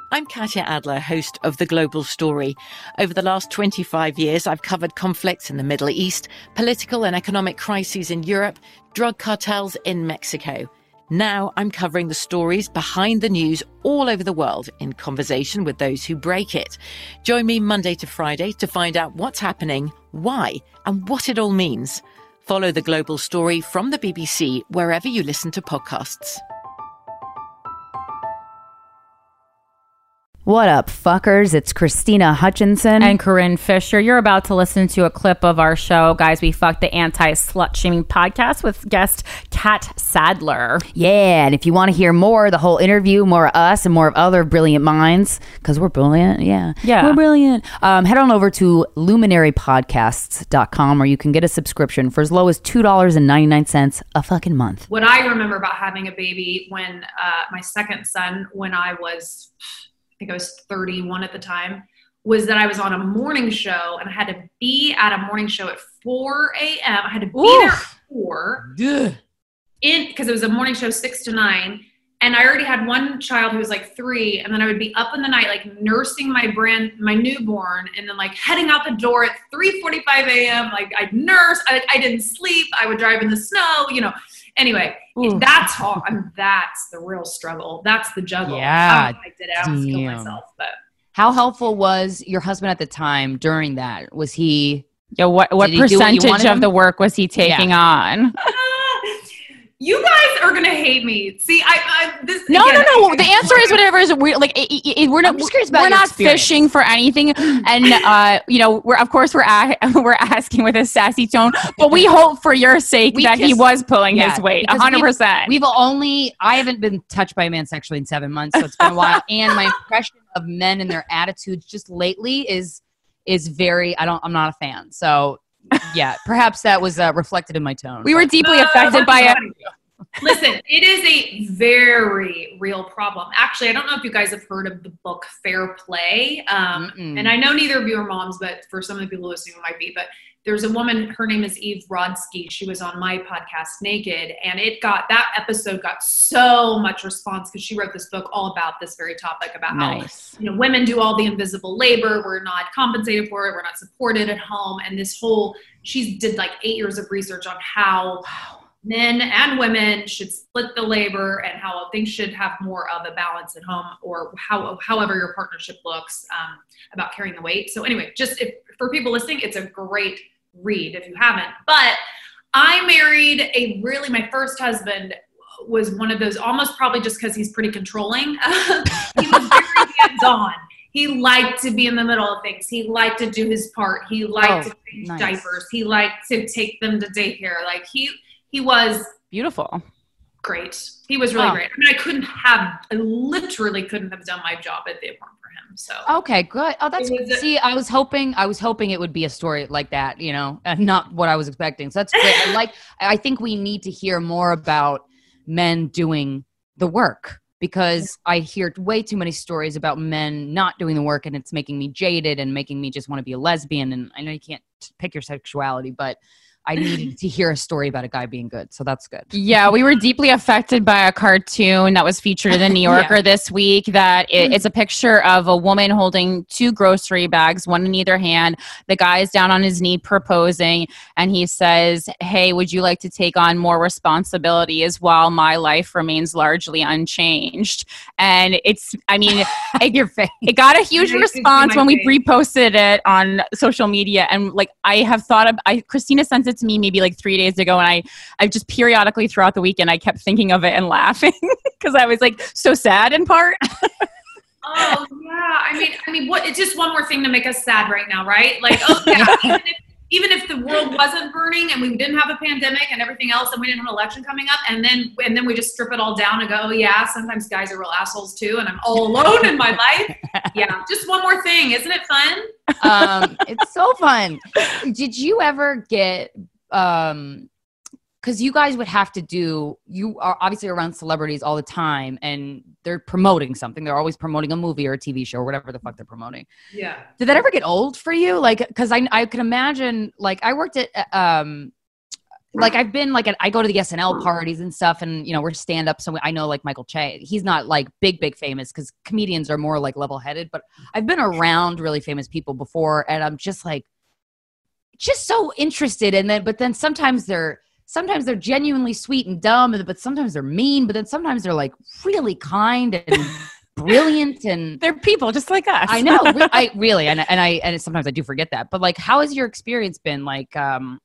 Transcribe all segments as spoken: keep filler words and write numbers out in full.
I'm Katya Adler, host of The Global Story. Over the last twenty-five years, I've covered conflicts in the Middle East, political and economic crises in Europe, drug cartels in Mexico. Now I'm covering the stories behind the news all over the world in conversation with those who break it. Join me Monday to Friday to find out what's happening, why, and what it all means. Follow The Global Story from the B B C wherever you listen to podcasts. What up, fuckers? It's Christina Hutchinson. And Corinne Fisher. You're about to listen to a clip of our show, Guys We Fucked, the anti-slut-shaming podcast with guest Kat Sadler. Yeah, and if you want to hear more, the whole interview, more of us and more of other brilliant minds, because we're brilliant, yeah. Yeah. We're brilliant. Um, head on over to luminary podcasts dot com where you can get a subscription for as low as two dollars and ninety-nine cents a fucking month. What I remember about having a baby when uh, my second son, when I was... I think I was thirty-one at the time, was that I was on a morning show and I had to be at a morning show at four a.m. I had to be Oof. there at four Ugh. in because it was a morning show six to nine. And I already had one child who was like three. And then I would be up in the night, like nursing my brand, my newborn, and then like heading out the door at three forty-five a.m. Like I'd nurse, I, I didn't sleep. I would drive in the snow, you know. Anyway, Ooh. that's how I'm, that's the real struggle. That's the juggle. Yeah. I, I did it. I was killing myself, but. How helpful was your husband at the time during that? Was he? Yeah. What, what percentage what of him? the work was he taking yeah. on? You guys are gonna hate me. See, I, I this. No, again, no, no. The answer is whatever is weird. Like, it, it, we're not. I'm just curious about we're not experience. fishing for anything, and uh, you know, we're of course we're a- we're asking with a sassy tone, but we hope for your sake we that just, he was pulling yeah, his weight, a hundred percent. We've only. I haven't been touched by a man sexually in seven months, so it's been a while. And my impression of men and their attitudes just lately is is very. I don't. I'm not a fan. So. Yeah, perhaps that was uh, reflected in my tone. We were deeply uh, affected by it. Listen, it is a very real problem. Actually, I don't know if you guys have heard of the book Fair Play. Um, and I know neither of you are moms, but for some of the people listening, it might be. But there's a woman, her name is Eve Brodsky. She was on my podcast, Naked. And it got, that episode got so much response because she wrote this book all about this very topic, about nice. how, you know, women do all the invisible labor. We're not compensated for it. We're not supported at home. And this whole, she did like eight years of research on how wow. men and women should split the labor and how things should have more of a balance at home, or how, however your partnership looks, um, about carrying the weight. So anyway, just if, for people listening, it's a great read if you haven't. But I married a really, my first husband was one of those, almost probably just because he's pretty controlling. He was very hands-on. He liked to be in the middle of things. He liked to do his part. He liked oh, to change nice. diapers. He liked to take them to daycare. Like he, he was beautiful. Great. He was really oh. great. I mean, I couldn't have, I literally couldn't have done my job if it weren't for him. So okay, good. Oh, that's good. See, I was hoping, I was hoping it would be a story like that, you know, and not what I was expecting. So that's great. I like, I think we need to hear more about men doing the work, because I hear way too many stories about men not doing the work, and it's making me jaded and making me just want to be a lesbian. And I know you can't pick your sexuality, but I needed to hear a story about a guy being good. So that's good. Yeah, we were deeply affected by a cartoon that was featured in the New Yorker yeah. this week. That it, it's a picture of a woman holding two grocery bags, one in either hand. The guy is down on his knee proposing, and he says, "Hey, would you like to take on more responsibilities while my life remains largely unchanged?" And it's, I mean, it, your face. It got a huge response when we reposted it on social media. And like, I have thought of, I, Christina sent it to me maybe like three days ago, and I, I just periodically throughout the weekend, I kept thinking of it and laughing because I was like so sad in part. Oh yeah, I mean, I mean, what? It's just one more thing to make us sad right now, right? Like, oh yeah, even if, even if the world wasn't burning and we didn't have a pandemic and everything else, and we didn't have an election coming up, and then and then we just strip it all down and go, oh yeah, sometimes guys are real assholes too, and I'm all alone in my life. Yeah, just one more thing, isn't it fun? Um, it's so fun. Did you ever get, um, because you guys would have to do, you are obviously around celebrities all the time, and they're promoting something. They're always promoting a movie or a T V show or whatever the fuck they're promoting. Yeah. Did that ever get old for you? Like, because I I could imagine, like, I worked at um like I've been like, at, I go to the S N L parties and stuff and, you know, we're stand up. So I know like Michael Che, he's not like big, big famous because comedians are more like level headed, but I've been around really famous people before and I'm just like, just so interested. And then, but then sometimes they're, sometimes they're genuinely sweet and dumb, but sometimes they're mean, but then sometimes they're like really kind and brilliant and they're people just like us. I know. I really, and, and I, and sometimes I do forget that, but like, how has your experience been like, um,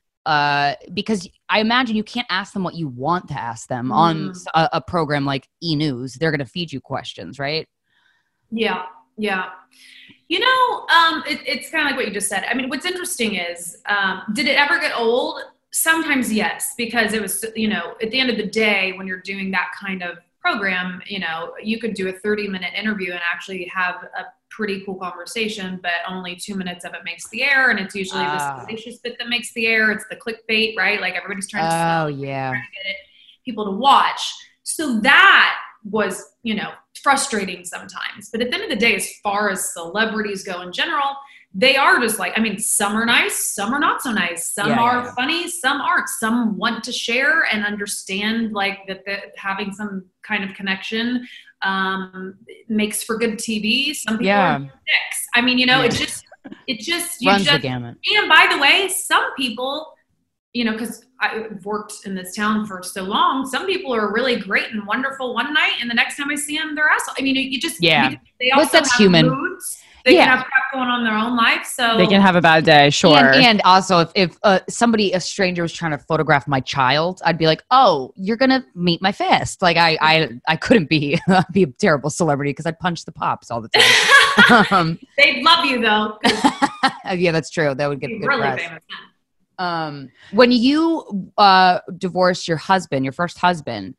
uh, because I imagine you can't ask them what you want to ask them mm. on a, a program like E! News. They're going to feed you questions, right? Yeah. Yeah. You know, um, it, it's kind of like what you just said. I mean, what's interesting is, um, did it ever get old? Sometimes yes, because it was, you know, at the end of the day, when you're doing that kind of program, you know, you could do a thirty minute interview and actually have a pretty cool conversation, but only two minutes of it makes the air. And it's usually uh, the salacious bit that makes the air. It's the clickbait, right? Like everybody's trying to, oh, sell, yeah. trying to get it, people to watch. So that was, you know, frustrating sometimes. But at the end of the day, as far as celebrities go in general, they are just like, I mean, some are nice, some are not so nice. Some yeah, are yeah, yeah. funny, some aren't. Some want to share and understand like that, that having some kind of connection um, makes for good T V. Some people yeah. are dicks. I mean, you know, yeah. it just, it just, you runs just, the gamut. And by the way, some people, you know, because I've worked in this town for so long, some people are really great and wonderful one night, and the next time I see them, they're asshole. I mean, you just, yeah. they also well, that's have human. moods. They yeah. can have crap going on in their own life. So they can have a bad day, sure. And, and also, if, if uh, somebody, a stranger was trying to photograph my child, I'd be like, oh, you're going to meet my fist. Like, I I, I couldn't be, be a terrible celebrity because I'd punch the pops all the time. um, They'd love you, though. yeah, that's true. That would get good really press. famous. Um, when you uh, divorced your husband, your first husband,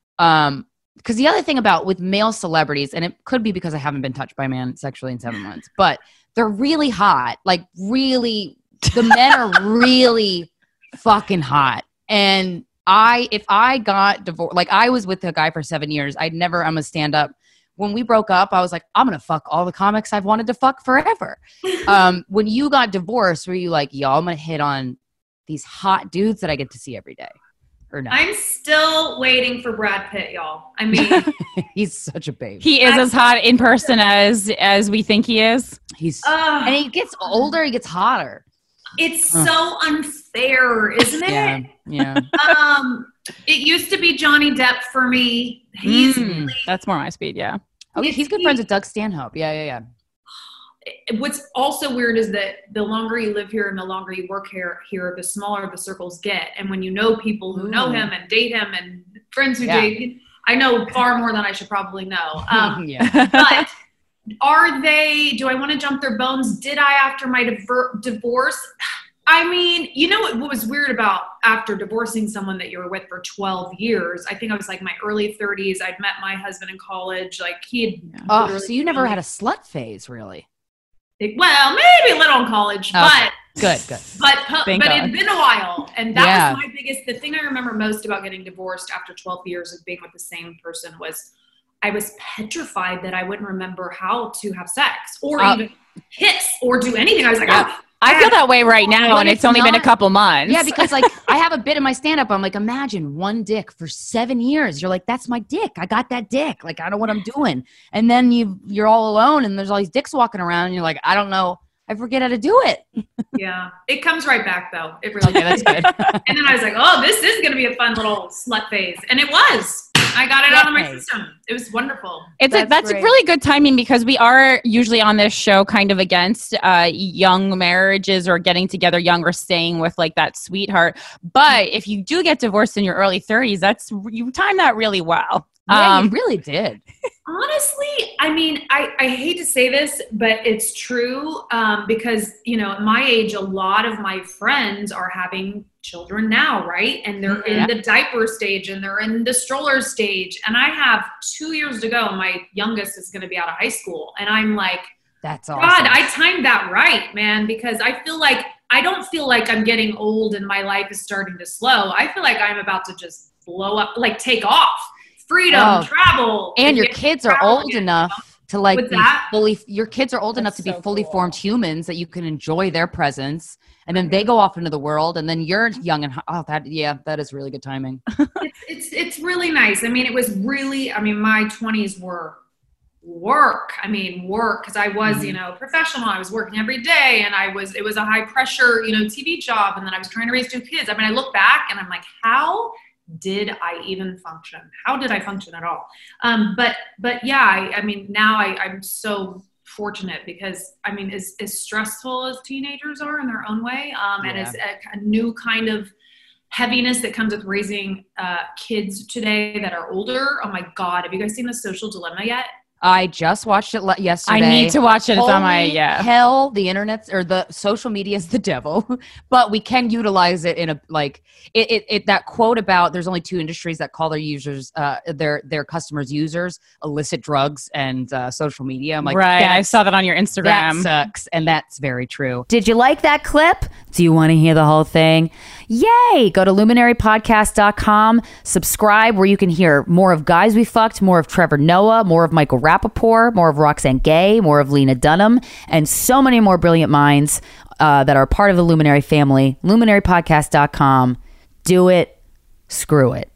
um, because the other thing about with male celebrities, and it could be because I haven't been touched by a man sexually in seven months, but they're really hot. Like really, the men are really fucking hot. And I, if I got divorced, like I was with a guy for seven years, I'd never, I'm a stand up. When we broke up, I was like, I'm going to fuck all the comics I've wanted to fuck forever. um, when you got divorced, were you like, yo, I'm going to hit on these hot dudes that I get to see every day? Or not? I'm still waiting for Brad Pitt, y'all. I mean, he's such a baby. He is as hot in person as as we think he is. He's uh, and he gets older, he gets hotter. It's uh. so unfair, isn't it? Yeah, yeah. um, it used to be Johnny Depp for me. He's mm, really, that's more my speed. Yeah. Oh, he's good he, friends with Doug Stanhope. Yeah, yeah, yeah. What's also weird is that the longer you live here and the longer you work here, here, the smaller the circles get. And when you know people who know him and date him and friends who yeah. date, I know far more than I should probably know. Um, yeah. But are they, do I want to jump their bones? Did I after my diver- divorce? I mean, you know what, what was weird about after divorcing someone that you were with for twelve years? I think I was like my early thirties. I'd met my husband in college. Like he had. Oh, so you never had a slut phase, really? Well, maybe a little in college, okay. but good, good. But but Thank it God. had been a while, and that Yeah. was my biggest. The thing I remember most about getting divorced after twelve years of being with the same person was I was petrified that I wouldn't remember how to have sex or Uh, even kiss or do anything. I was like, Yeah. oh, I feel that way right now, But and it's, it's only been a not- couple months. Yeah, because like I have a bit in my stand-up. I'm like, imagine one dick for seven years. You're like, that's my dick. I got that dick. Like, I know what I'm doing. And then you you're all alone, and there's all these dicks walking around, and you're like, I don't know. I forget how to do it. yeah. It comes right back though. It really. Okay, that's good. And then I was like, oh, this is going to be a fun little slut phase, and it was. I got it out of my Yay. system. It was wonderful. It's That's a, that's great. really good timing because we are usually on this show kind of against uh, young marriages or getting together young or staying with like that sweetheart. But if you do get divorced in your early thirties, that's you time that really well. Yeah, Um, you really did. Honestly, I mean, I, I hate to say this, but it's true um, because, you know, at my age, a lot of my friends are having children now, right? And they're Yeah. in the diaper stage and they're in the stroller stage. And I have two years to go. My youngest is going to be out of high school. And I'm like, That's awesome. God, I timed that right, man, because I feel like, I don't feel like I'm getting old and my life is starting to slow. I feel like I'm about to just blow up, like take off. Freedom, Oh. travel. and your Get- kids are travel old again. enough to like With be that? fully, your kids are old enough That's to be so fully cool. formed humans that you can enjoy their presence. And then they go off into the world and then you're young and, oh, that, yeah, that is really good timing. it's, it's, it's really nice. I mean, it was really, I mean, my twenties were work. I mean, work. Cause I was, Mhm. you know, professional. I was working every day and I was, it was a high pressure, you know, T V job. And then I was trying to raise two kids. I mean, I look back and I'm like, how did I even function? How did I function at all? Um, but, but yeah, I, I mean, now I, I'm so fortunate because I mean, as, as stressful as teenagers are in their own way, um, and Yeah. it's a, a new kind of heaviness that comes with raising uh, kids today that are older. Oh my God. Have you guys seen The Social Dilemma yet? I just watched it le- yesterday. I need to watch it. It's on my, Holy yeah. hell, the internet's or the social media is the devil, but we can utilize it in a like it, it, it that quote about there's only two industries that call their users uh their their customers users: illicit drugs and uh, social media. I'm like, right. I that's- saw that on your that Instagram. sucks, and that's very true. Did you like that clip? Do you want to hear the whole thing? Yay! Go to luminary podcast dot com, subscribe where you can hear more of Guys We Fucked, more of Trevor Noah, more of Michael Rappaport, more of Roxanne Gay, more of Lena Dunham, and so many more brilliant minds uh, that are part of the Luminary family. luminary podcast dot com. Do it. Screw it.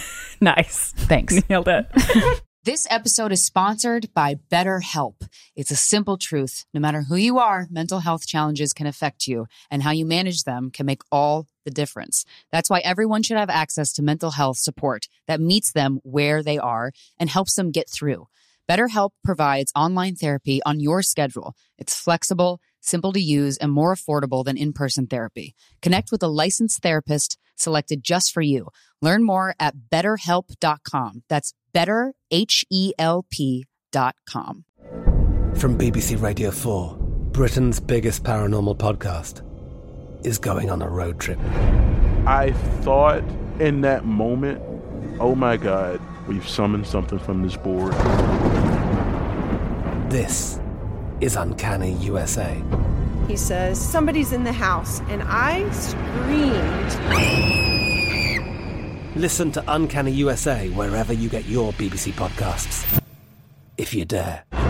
Nice. Thanks. Nailed it. This episode is sponsored by BetterHelp. It's a simple truth. No matter who you are, mental health challenges can affect you, and how you manage them can make all the difference. That's why everyone should have access to mental health support that meets them where they are and helps them get through. BetterHelp provides online therapy on your schedule. It's flexible, simple to use, and more affordable than in-person therapy. Connect with a licensed therapist selected just for you. Learn more at better help dot com. That's better, H E L P dot com. From B B C Radio four, Britain's biggest paranormal podcast is going on a road trip. I thought in that moment, oh my God, we've summoned something from this board. This is Uncanny U S A. He says, somebody's in the house, and I screamed. Listen to Uncanny U S A wherever you get your B B C podcasts, if you dare.